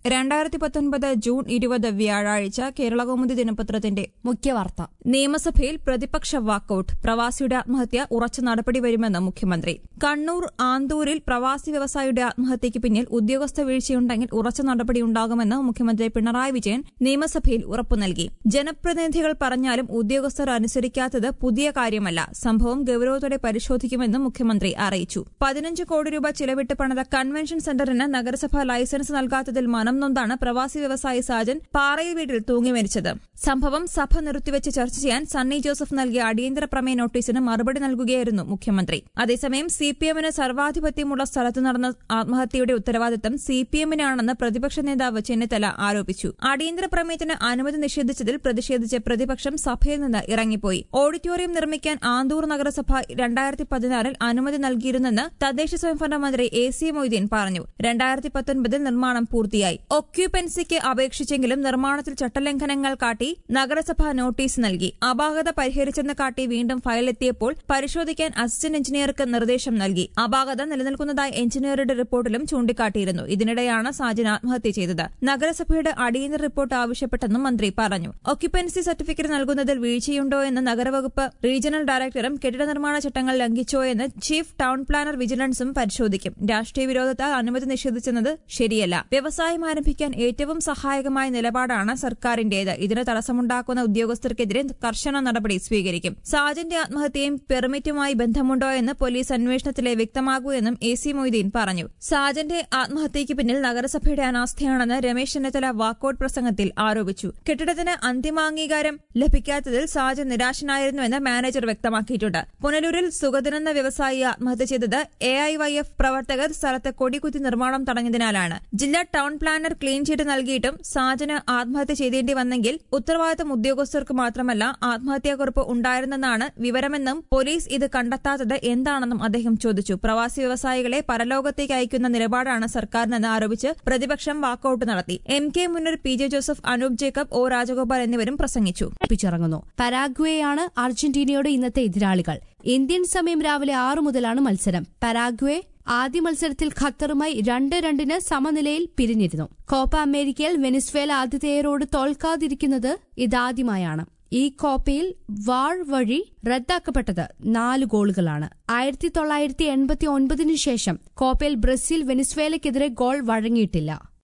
2019 June 20 വ്യാഴാഴ്ച കേരളകൗമുദി ദിനപത്രത്തിന്റെ മുഖ്യവാർത്ത. നിയമസഭയിൽ പ്രതിപക്ഷ വാക്കൌട്ട്. പ്രവാസിയുടെ ആത്മഹത്യ ഉറച്ച നടപടി വരുമെന്ന് മുഖ്യമന്ത്രി. കണ്ണൂർ ആന്തൂരിൽ പ്രവാസി വ്യവസായിയുടെ ആത്മഹത്യയ്ക്ക് പിന്നിൽ ഉദ്യോഗസ്ഥ വീഴ്ചയുണ്ടെങ്കിൽ ഉറച്ച നടപടിയുണ്ടാകുമെന്ന് മുഖ്യമന്ത്രി പിണറായി വിജയൻ നിയമസഭയിൽ ഉറപ്പു നൽകി. ജനപ്രതിനിധികൾ പറഞ്ഞാലും ഉദ്യോഗസ്ഥർ അനുസരിക്കാത്തത് പുതിയ കാര്യമല്ല. സംഭവം ഗൌരവത്തോടെ പരിശോധിക്കുമെന്നും മുഖ്യമന്ത്രി അറിയിച്ചു. 15 കോടി രൂപ ചിലവിട്ട് പണിത കൺവെൻഷൻ സെന്ററിന് നഗരസഭ ലൈസൻസ് നൽകാത്തതിൽ മനം നൊന്താണ് പ്രവാസി വ്യവസായി സാജൻ പാറയിൽ വീട്ടിൽ തൂങ്ങി മരിച്ചത്. സംഭവം സഭ നിർത്തിവെച്ച് ചർച്ച ചെയ്യാൻ സണ്ണി ജോസഫ് നൽകിയ അടിയന്തര പ്രമേയ നോട്ടീസിന് മറുപടി നൽകുകയായിരുന്നു മുഖ്യമന്ത്രി. അതേസമയം സിപിഎമ്മിന് സർവാധിപത്യമുള്ള സ്ഥലത്ത് നടന്ന ആത്മഹത്യയുടെ ഉത്തരവാദിത്തം സിപിഎമ്മിനാണെന്ന് പ്രതിപക്ഷ നേതാവ് ചെന്നിത്തല ആരോപിച്ചു. അടിയന്തര പ്രമേയത്തിന് അനുമതി നിഷേധിച്ചതിൽ പ്രതിഷേധിച്ച് പ്രതിപക്ഷം സഭയിൽ നിന്ന് ഇറങ്ങിപ്പോയി. ഓഡിറ്റോറിയം നിർമ്മിക്കാൻ ആന്തൂർ നഗരസഭ 2016 അനുമതി നൽകിയിരുന്നെന്ന് തദ്ദേശ സ്വയംഭരണ മന്ത്രി AC മൊയ്തീൻ പറഞ്ഞു. 2019 നിർമ്മാണം പൂർത്തിയായി. ഒക്യുപെൻസിക്ക് അപേക്ഷിച്ചെങ്കിലും നിർമ്മാണത്തിൽ ചട്ടലംഘനങ്ങൾ കാട്ടി നഗരസഭ നോട്ടീസ് നൽകി. അപാകത പരിഹരിച്ചെന്ന് കാട്ടി വീണ്ടും ഫയലെത്തിയപ്പോൾ പരിശോധിക്കാൻ അസിസ്റ്റന്റ് എഞ്ചിനീയർക്ക് നിർദ്ദേശം നൽകി. അപാകത നിലനിൽക്കുന്നതായി എഞ്ചിനീയറുടെ റിപ്പോർട്ടിലും ചൂണ്ടിക്കാട്ടിയിരുന്നു. ഇതിനിടെയാണ് സാജൻ ആത്മഹത്യ ചെയ്തത്. നഗരസഭയുടെ അടിയന്തര റിപ്പോർട്ട് ആവശ്യപ്പെട്ടെന്നും മന്ത്രി പറഞ്ഞു. ഒക്യുപെൻസി സർട്ടിഫിക്കറ്റ് നൽകുന്നതിൽ വീഴ്ചയുണ്ടോ എന്ന് നഗരവകുപ്പ് റീജിയണൽ ഡയറക്ടറും കെട്ടിട നിർമ്മാണ ചട്ടങ്ങൾ ലംഘിച്ചോയെന്ന് ചീഫ് ടൌൺ പ്ലാനർ വിജിലൻസും പരിശോധിക്കും. രാഷ്ട്രീയ വിരോധത്താൽ അനുമതി നിഷേധിച്ചെന്നത് ശരിയല്ല. വ്യവസായം ആരംഭിക്കാൻ ഏറ്റവും സഹായകമായ നിലപാടാണ് സർക്കാരിന്റേത്. ഇതിന് തടസ്സമുണ്ടാക്കുന്ന ഉദ്യോഗസ്ഥർക്കെതിരെ കർശന നടപടി സ്വീകരിക്കും. സാജന്റെ ആത്മഹത്യയും പെർമിറ്റുമായി ബന്ധമുണ്ടോ എന്ന് പോലീസ് അന്വേഷണത്തിലെ വ്യക്തമാകൂ എന്നും AC മൊയ്തീൻ പറഞ്ഞു. സാജന്റെ ആത്മഹത്യയ്ക്ക് പിന്നിൽ നഗരസഭയുടെ അനാസ്ഥയാണെന്ന് രമേശ് ചെന്നിത്തല വാക്കൌട്ട് പ്രസംഗത്തിൽ ആരോപിച്ചു. കെട്ടിടത്തിന് അന്തിമാംഗീകാരം ലഭിക്കാത്തതിൽ സാജൻ നിരാശനായിരുന്നുവെന്ന് മാനേജർ വ്യക്തമാക്കിയിട്ടുണ്ട്. പുനലൂരിൽ സുഗതനെന്ന വ്യവസായി ആത്മഹത്യ ചെയ്തത് AIYF പ്രവർത്തകർ സ്ഥലത്ത് കൊടികുത്തി നിർമ്മാണം തടഞ്ഞതിനാലാണ്. ജില്ലാ ടൌൺ പ്ലാനർ ക്ലീൻ ചീറ്റ് നൽകിയിട്ടും സാജന് ആത്മഹത്യ ചെയ്തേണ്ടി വന്നെങ്കിൽ ഉത്തരവാദിത്തം ഉദ്യോഗസ്ഥർക്ക് മാത്രമല്ല ആത്മഹത്യാക്കുറിപ്പ് ഉണ്ടായിരുന്നെന്നാണ് വിവരമെന്നും പോലീസ് ഇത് കണ്ടെത്താത്തത് എന്താണെന്നും അദ്ദേഹം ചോദിച്ചു. പ്രവാസി വ്യവസായികളെ പരലോകത്തേക്ക് അയക്കുന്ന നിലപാടാണ് സർക്കാരിനെന്ന് ആരോപിച്ച് പ്രതിപക്ഷം വാക്കൌട്ട് നടത്തി. MK Muneer PJ Joseph, Anoop Jacob, O Rajagopal എന്നിവരും പ്രസംഗിച്ചു. പരാഗ്വേയാണ് അർജന്റീനയുടെ ഇന്നത്തെ എതിരാളികൾ. ഇന്ത്യൻ സമയം രാവിലെ 6 മുതലാണ് മത്സരം. പരാഗ്വേ ആദ്യ മത്സരത്തിൽ ഖത്തറുമായി 2-2 സമനിലയിൽ പിരിഞ്ഞിരുന്നു. കോപ്പ അമേരിക്കയിൽ വെനിസ്വേല ആതിഥേയരോട് തോൽക്കാതിരിക്കുന്നത് ഇതാദ്യമായാണ്. ഈ കോപ്പയിൽ വാർ വഴി റദ്ദാക്കപ്പെട്ടത് 4 ഗോളുകളാണ്. 1989 ശേഷം കോപ്പയിൽ ബ്രസീൽ വെനിസ്വേലയ്ക്കെതിരെ ഗോൾ വഴങ്ങിയിട്ടില്ല.